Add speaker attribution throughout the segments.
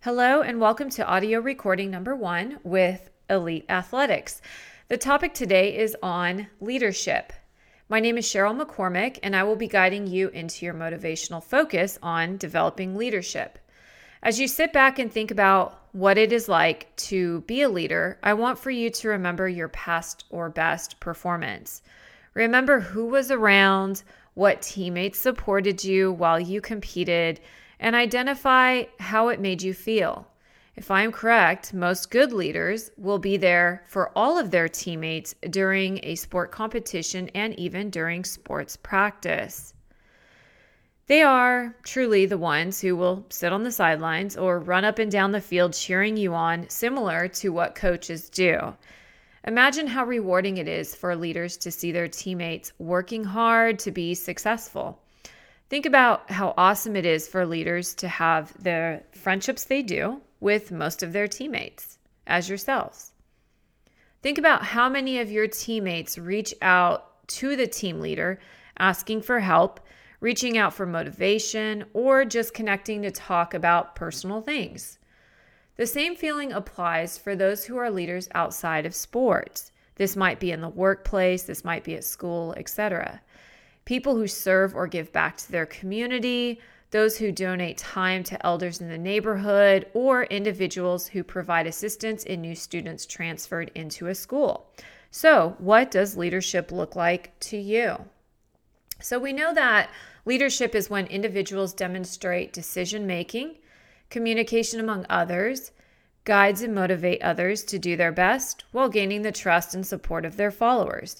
Speaker 1: Hello and welcome to audio recording number 1 with Elite Athletics. The topic today is on leadership. My name is Cheryl McCormick and I will be guiding you into your motivational focus on developing leadership. As you sit back and think about what it is like to be a leader, I want for you to remember your past or best performance. Remember who was around, what teammates supported you while you competed, and identify how it made you feel. If I'm correct, most good leaders will be there for all of their teammates during a sport competition and even during sports practice. They are truly the ones who will sit on the sidelines or run up and down the field cheering you on, similar to what coaches do. Imagine how rewarding it is for leaders to see their teammates working hard to be successful. Think about how awesome it is for leaders to have the friendships they do with most of their teammates as yourselves. Think about how many of your teammates reach out to the team leader asking for help, reaching out for motivation, or just connecting to talk about personal things. The same feeling applies for those who are leaders outside of sports. This might be in the workplace, this might be at school, etc. People who serve or give back to their community, those who donate time to elders in the neighborhood, or individuals who provide assistance in new students transferred into a school. So, what does leadership look like to you? So we know that leadership is when individuals demonstrate decision-making, communication among others, guides and motivate others to do their best while gaining the trust and support of their followers.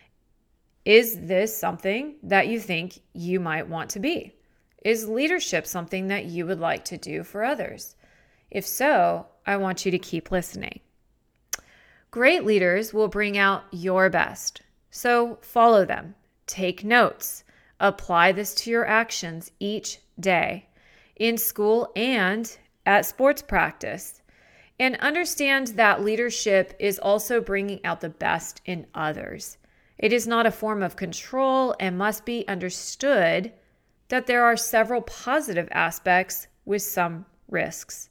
Speaker 1: Is this something that you think you might want to be? Is leadership something that you would like to do for others? If so, I want you to keep listening. Great leaders will bring out your best. So follow them, take notes, apply this to your actions each day in school and at sports practice. And understand that leadership is also bringing out the best in others. It is not a form of control and must be understood that there are several positive aspects with some risks.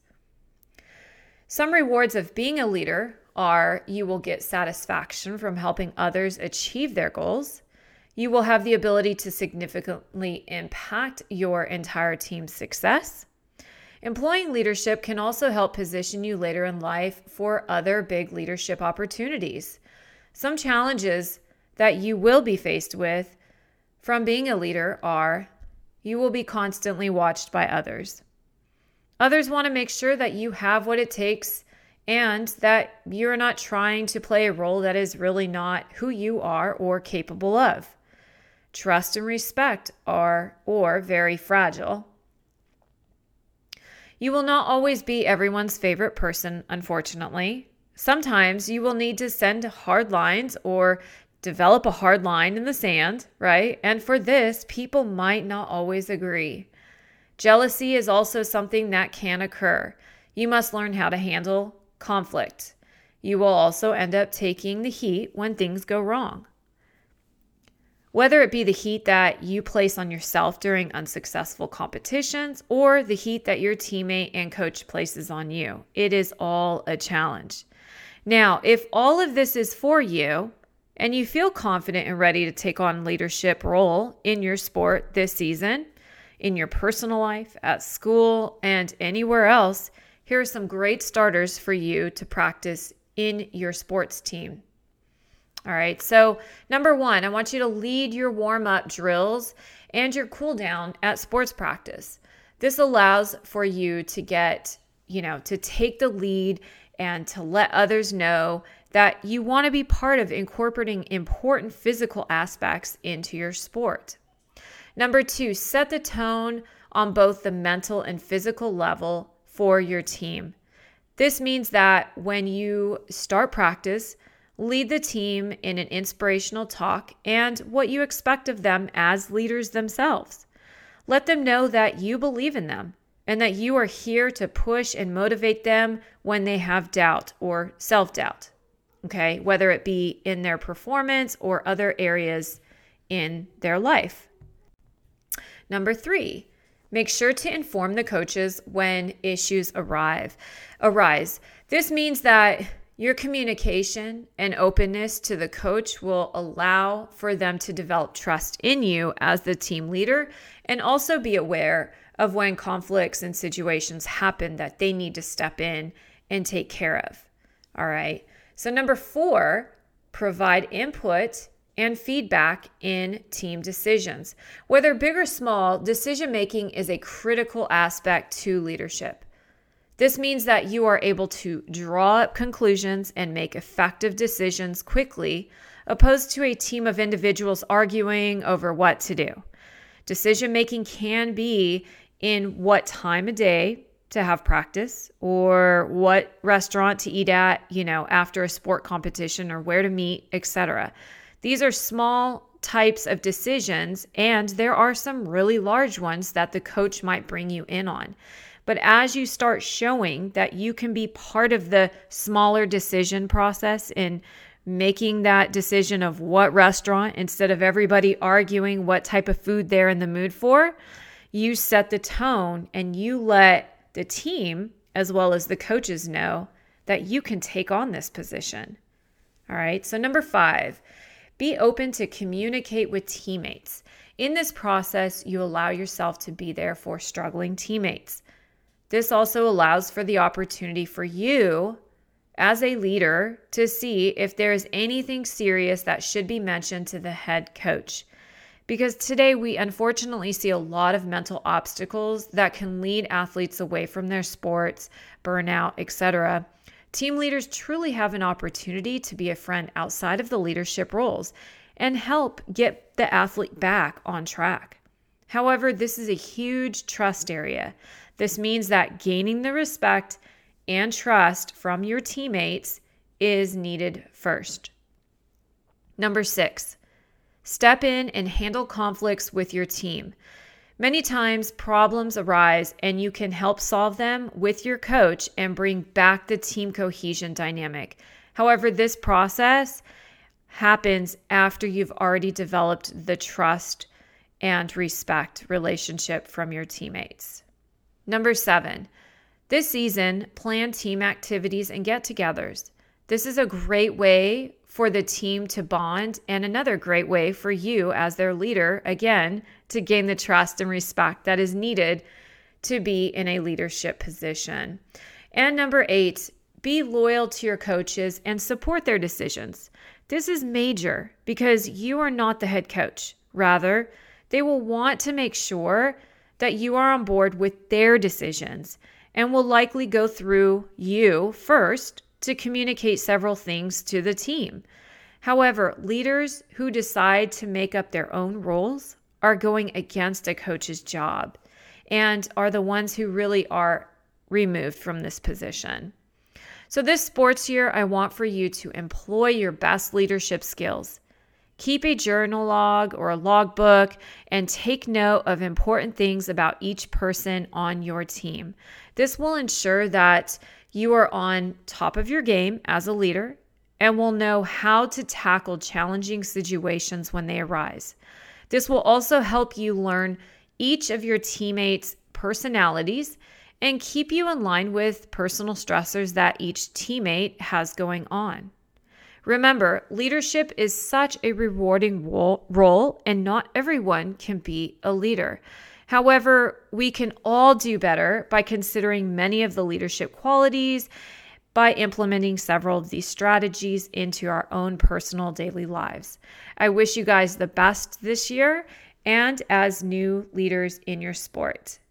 Speaker 1: Some rewards of being a leader are you will get satisfaction from helping others achieve their goals. You will have the ability to significantly impact your entire team's success. Employing leadership can also help position you later in life for other big leadership opportunities. Some challenges that you will be faced with from being a leader are you will be constantly watched by others. Others want to make sure that you have what it takes and that you're not trying to play a role that is really not who you are or capable of. Trust and respect are very fragile. You will not always be everyone's favorite person, unfortunately. Sometimes you will need to send hard lines or develop a hard line in the sand, right? And for this, people might not always agree. Jealousy is also something that can occur. You must learn how to handle conflict. You will also end up taking the heat when things go wrong. Whether it be the heat that you place on yourself during unsuccessful competitions or the heat that your teammate and coach places on you, it is all a challenge. Now, if all of this is for you, and you feel confident and ready to take on leadership role in your sport this season, in your personal life, at school, and anywhere else, here are some great starters for you to practice in your sports team. All right, so number 1, I want you to lead your warm-up drills and your cool down at sports practice. This allows for you to to take the lead and to let others know that you want to be part of incorporating important physical aspects into your sport. Number 2, set the tone on both the mental and physical level for your team. This means that when you start practice, lead the team in an inspirational talk and what you expect of them as leaders themselves. Let them know that you believe in them and that you are here to push and motivate them when they have doubt or self-doubt. Okay, whether it be in their performance or other areas in their life. Number 3, Make sure to inform the coaches when issues arise. This means that your communication and openness to the coach will allow for them to develop trust in you as the team leader, and also be aware of when conflicts and situations happen that they need to step in and take care of. All right. So number 4, provide input and feedback in team decisions. Whether big or small, decision-making is a critical aspect to leadership. This means that you are able to draw up conclusions and make effective decisions quickly, opposed to a team of individuals arguing over what to do. Decision-making can be in what time of day to have practice, or what restaurant to eat at, after a sport competition, or where to meet, etc. These are small types of decisions, and there are some really large ones that the coach might bring you in on. But as you start showing that you can be part of the smaller decision process in making that decision of what restaurant, instead of everybody arguing what type of food they're in the mood for, you set the tone and you let the team as well as the coaches know that you can take on this position. All right. So number 5, be open to communicate with teammates. In this process, you allow yourself to be there for struggling teammates. This also allows for the opportunity for you as a leader to see if there is anything serious that should be mentioned to the head coach. Because today we unfortunately see a lot of mental obstacles that can lead athletes away from their sports, burnout, etc. Team leaders truly have an opportunity to be a friend outside of the leadership roles and help get the athlete back on track. However, this is a huge trust area. This means that gaining the respect and trust from your teammates is needed first. Number 6, step in and handle conflicts with your team. Many times problems arise and you can help solve them with your coach and bring back the team cohesion dynamic. However, this process happens after you've already developed the trust and respect relationship from your teammates. Number 7, this season, plan team activities and get-togethers. This is a great way for the team to bond, and another great way for you as their leader, again, to gain the trust and respect that is needed to be in a leadership position. And number 8, be loyal to your coaches and support their decisions. This is major because you are not the head coach. Rather, they will want to make sure that you are on board with their decisions and will likely go through you first to communicate several things to the team. However, leaders who decide to make up their own roles are going against a coach's job and are the ones who really are removed from this position. So this sports year, I want for you to employ your best leadership skills. Keep a journal log or a logbook and take note of important things about each person on your team. This will ensure that you are on top of your game as a leader and will know how to tackle challenging situations when they arise. This will also help you learn each of your teammates' personalities and keep you in line with personal stressors that each teammate has going on. Remember, leadership is such a rewarding role, and not everyone can be a leader. However, we can all do better by considering many of the leadership qualities by implementing several of these strategies into our own personal daily lives. I wish you guys the best this year and as new leaders in your sport.